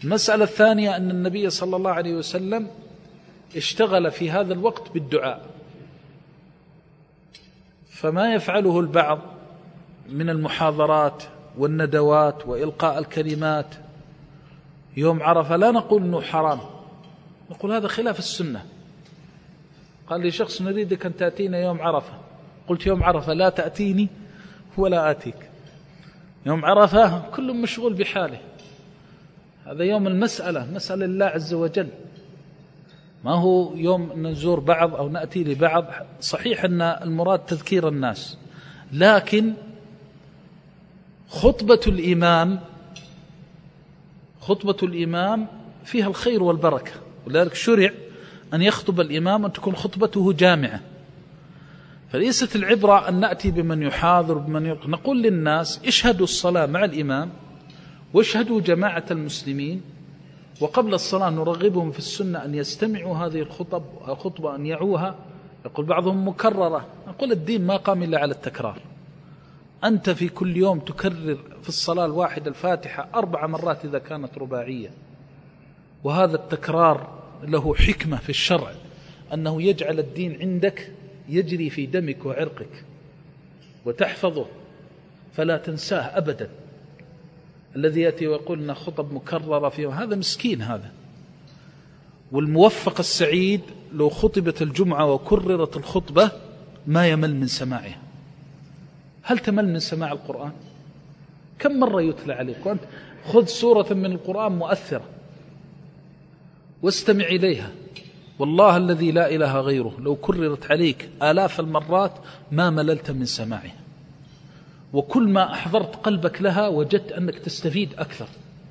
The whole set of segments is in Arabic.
المسألة الثانية أن النبي صلى الله عليه وسلم اشتغل في هذا الوقت بالدعاء، فما يفعله البعض من المحاضرات والندوات وإلقاء الكلمات يوم عرفة لا نقول أنه حرام، نقول هذا خلاف السنة. قال لي شخص نريدك أن تأتينا يوم عرفة، قلت يوم عرفة لا تأتيني ولا آتيك، يوم عرفة كل مشغول بحاله، هذا يوم المسألة، مسألة الله عز وجل، ما هو يوم نزور بعض أو نأتي لبعض. صحيح أن المراد تذكير الناس، لكن خطبة الإمام فيها الخير والبركة، ولذلك شرع أن يخطب الإمام أن تكون خطبته جامعة. فليست العبرة أن نأتي بمن يحاضر بمن يلقي، نقول للناس اشهدوا الصلاة مع الإمام واشهدوا جماعة المسلمين، وقبل الصلاة نرغبهم في السنة أن يستمعوا هذه الخطبة أن يعوها. يقول بعضهم مكررة، نقول الدين ما قام إلا على التكرار. أنت في كل يوم تكرر في الصلاة الواحدة الفاتحة 4 مرات إذا كانت رباعية، وهذا التكرار له حكمة في الشرع، أنه يجعل الدين عندك يجري في دمك وعرقك وتحفظه فلا تنساه أبدا. الذي يأتي ويقول لنا خطب مكررة فيه هذا مسكين هذا. والموفق السعيد لو خطبت الجمعة وكررت الخطبة ما يمل من سماعها. هل تمل من سماع القرآن؟ كم مرة يتلى عليك؟ وأنت خذ سورة من القرآن مؤثرة واستمع إليها، والله الذي لا إله غيره لو كررت عليك آلاف المرات ما مللت من سماعها، وكل ما أحضرت قلبك لها وجدت أنك تستفيد أكثر.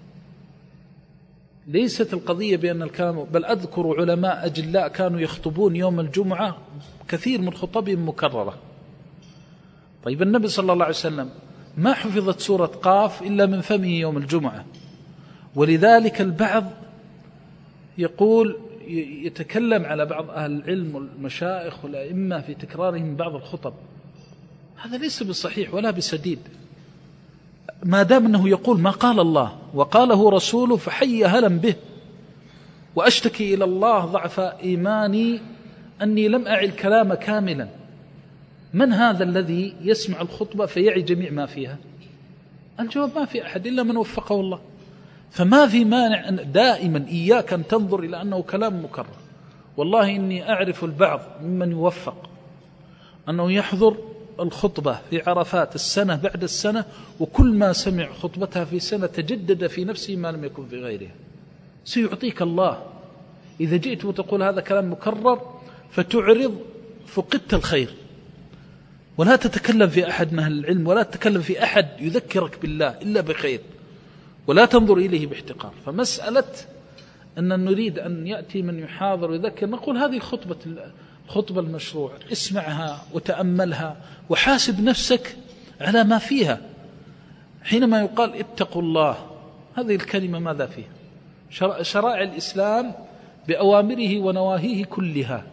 ليست القضية بأن الكلام، بل أذكر علماء أجلاء كانوا يخطبون يوم الجمعة كثير من خطبهم مكررة. طيب النبي صلى الله عليه وسلم ما حفظت سورة قاف إلا من فمه يوم الجمعة، ولذلك البعض يقول يتكلم على بعض أهل العلم والمشايخ والأئمة في تكرارهم بعض الخطب، هذا ليس بصحيح ولا بسديد. ما دام أنه يقول ما قال الله وقاله رسوله فحي هلا به، وأشتكي إلى الله ضعف إيماني أني لم أعي الكلام كاملا. من هذا الذي يسمع الخطبة فيعي جميع ما فيها؟ الجواب ما في أحد إلا من وفقه الله. فما في مانع أن دائما إياك أن تنظر إلى أنه كلام مكرر. والله إني أعرف البعض ممن يوفق أنه يحضر الخطبة في عرفات السنة بعد السنة، وكل ما سمع خطبتها في سنة تجدد في نفسه ما لم يكن في غيرها. سيعطيك الله إذا جئت وتقول هذا كلام مكرر فتعرض فقدت الخير، ولا تتكلم في أحد من أهل العلم ولا تتكلم في أحد يذكرك بالله إلا بخير، ولا تنظر إليه باحتقار. فمسألة أن نريد أن يأتي من يحاضر ويذكر، نقول هذه الخطبة المشروع، اسمعها وتأملها وحاسب نفسك على ما فيها. حينما يقال اتقوا الله، هذه الكلمة ماذا فيها؟ شرائع الإسلام بأوامره ونواهيه كلها،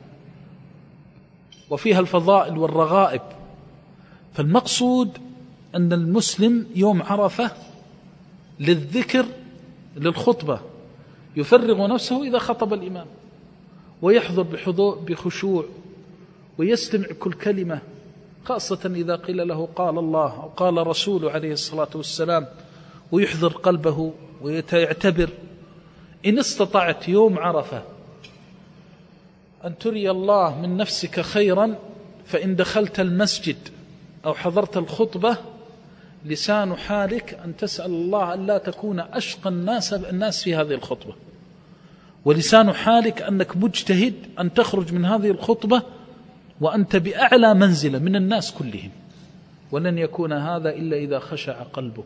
وفيها الفضائل والرغائب. فالمقصود أن المسلم يوم عرفة للذكر للخطبة يفرغ نفسه إذا خطب الإمام، ويحضر بخشوع ويستمع كل كلمة، خاصة إذا قيل له قال الله أو قال رسوله عليه الصلاة والسلام، ويحضر قلبه ويعتبر. إن استطعت يوم عرفة أن تري الله من نفسك خيرا، فإن دخلت المسجد أو حضرت الخطبة لسان حالك أن تسأل الله أن لا تكون أشقى الناس في هذه الخطبة، ولسان حالك أنك مجتهد أن تخرج من هذه الخطبة وأنت بأعلى منزلة من الناس كلهم. ولن يكون هذا إلا إذا خشع قلبك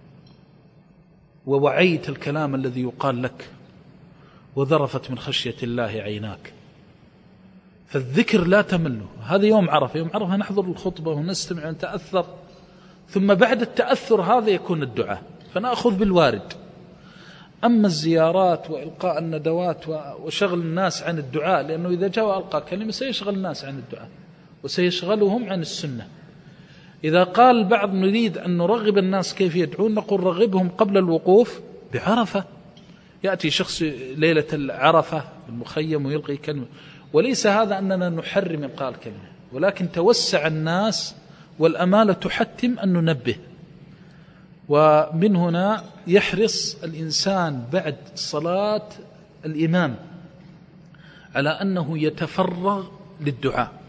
ووعيت الكلام الذي يقال لك وذرفت من خشية الله عيناك. فالذكر لا تمله. هذا يوم عرفة، يوم عرفة نحضر الخطبة ونستمع ونتأثر، ثم بعد التأثر هذا يكون الدعاء، فنأخذ بالوارد. أما الزيارات وإلقاء الندوات وشغل الناس عن الدعاء، لأنه إذا جاء وألقى كلمة سيشغل الناس عن الدعاء وسيشغلهم عن السنة. إذا قال البعض نريد أن نرغب الناس كيف يدعون، نقول رغبهم قبل الوقوف بعرفة يأتي شخص ليلة العرفة المخيم ويلقي كلمة، وليس هذا أننا نحرم إلقاء الكلمة، ولكن توسع الناس والأمالة تحتم أن ننبه. ومن هنا يحرص الإنسان بعد صلاة الإمام على أنه يتفرغ للدعاء،